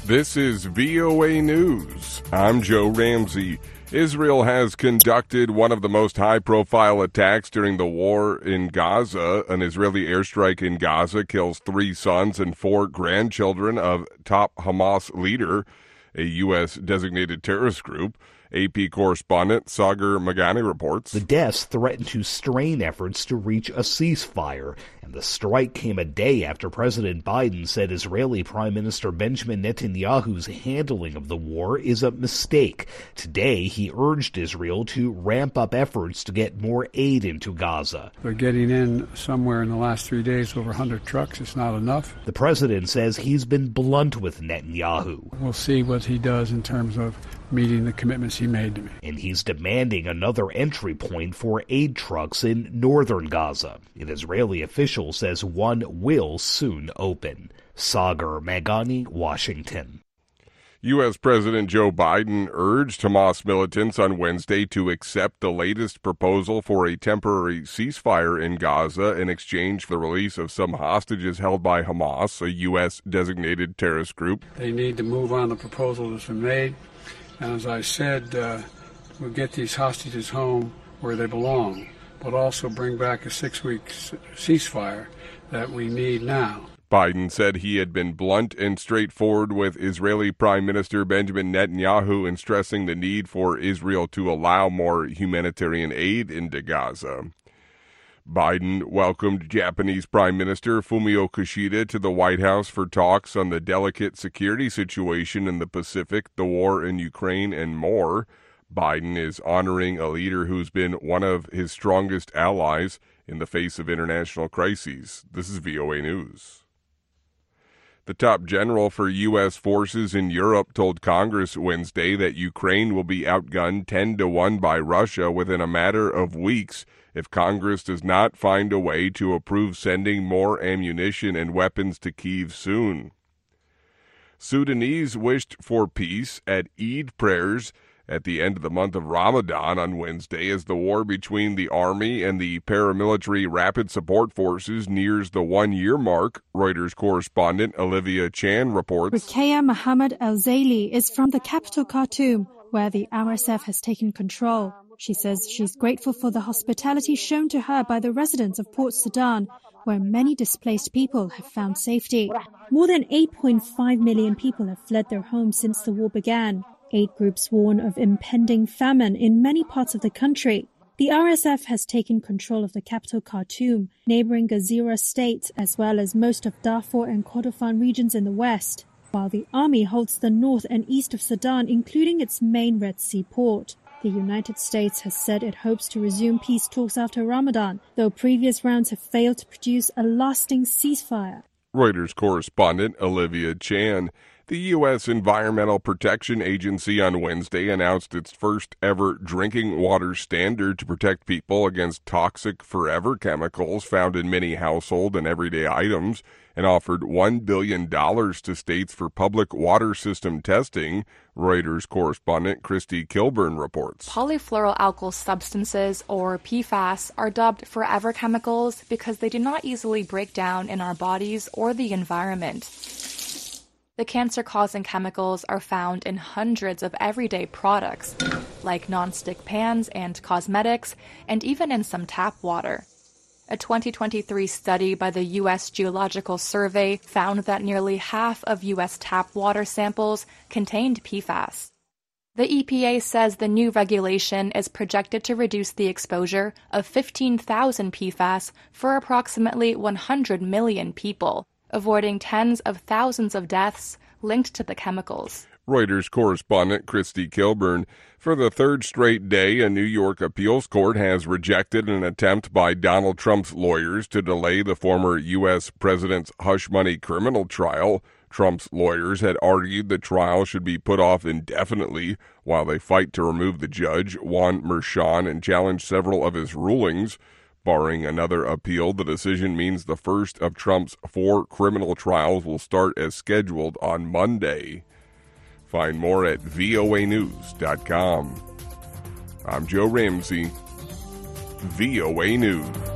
This is VOA News. I'm Joe Ramsey. Israel has conducted one of the most high-profile attacks during the war in Gaza. An Israeli airstrike in Gaza kills 3 sons and 4 grandchildren of top Hamas leader, a U.S. designated terrorist group. AP correspondent Sagar Magani reports. The deaths threatened to strain efforts to reach a ceasefire, and the strike came a day after President Biden said Israeli Prime Minister Benjamin Netanyahu's handling of the war is a mistake. Today, he urged Israel to ramp up efforts to get more aid into Gaza. They're getting in somewhere in the last 3 days over 100 trucks. It's not enough. The president says he's been blunt with Netanyahu. We'll see what he does in terms of meeting the commitments he made to me. And he's demanding another entry point for aid trucks in northern Gaza. An Israeli official says one will soon open. Sagar Magani, Washington. U.S. President Joe Biden urged Hamas militants on Wednesday to accept the latest proposal for a temporary ceasefire in Gaza in exchange for the release of some hostages held by Hamas, a U.S. designated terrorist group. They need to move on the proposal that's been made. And as I said, we'll get these hostages home where they belong, but also bring back a 6-week ceasefire that we need now. Biden said he had been blunt and straightforward with Israeli Prime Minister Benjamin Netanyahu in stressing the need for Israel to allow more humanitarian aid into Gaza. Biden welcomed Japanese Prime Minister Fumio Kishida to the White House for talks on the delicate security situation in the Pacific, the war in Ukraine, and more. Biden is honoring a leader who's been one of his strongest allies in the face of international crises. This is VOA News. The top general for U.S. forces in Europe told Congress Wednesday that Ukraine will be outgunned 10-1 by Russia within a matter of weeks if Congress does not find a way to approve sending more ammunition and weapons to Kyiv soon. Sudanese wished for peace at Eid prayers at the end of the month of Ramadan on Wednesday as the war between the army and the paramilitary Rapid Support Forces nears the 1-year mark. Reuters correspondent Olivia Chan reports. Ruqayya Mohammed El-Zaili is from the capital Khartoum, where the RSF has taken control. She says she's grateful for the hospitality shown to her by the residents of Port Sudan, where many displaced people have found safety. More than 8.5 million people have fled their homes since the war began. Aid groups warn of impending famine in many parts of the country. The RSF has taken control of the capital Khartoum, neighboring Gezira state, as well as most of Darfur and Kordofan regions in the west, while the army holds the north and east of Sudan, including its main Red Sea port. The United States has said it hopes to resume peace talks after Ramadan, though previous rounds have failed to produce a lasting ceasefire. Reuters correspondent Olivia Chan. The U.S. Environmental Protection Agency on Wednesday announced its first ever drinking water standard to protect people against toxic forever chemicals found in many household and everyday items and offered $1 billion to states for public water system testing. Reuters correspondent Christy Kilburn reports. Polyfluoroalkyl substances, or PFAS, are dubbed forever chemicals because they do not easily break down in our bodies or the environment. The cancer-causing chemicals are found in hundreds of everyday products, like non-stick pans and cosmetics, and even in some tap water. A 2023 study by the U.S. Geological Survey found that nearly half of U.S. tap water samples contained PFAS. The EPA says the new regulation is projected to reduce the exposure of 15,000 PFAS for approximately 100 million people, avoiding tens of thousands of deaths linked to the chemicals. Reuters correspondent Christy Kilburn. For the third straight day, a New York appeals court has rejected an attempt by Donald Trump's lawyers to delay the former U.S. president's hush money criminal trial. Trump's lawyers had argued the trial should be put off indefinitely while they fight to remove the judge, Juan Merchan, and challenge several of his rulings. Barring another appeal, the decision means the first of Trump's 4 criminal trials will start as scheduled on Monday. Find more at voanews.com. I'm Joe Ramsey, VOA News.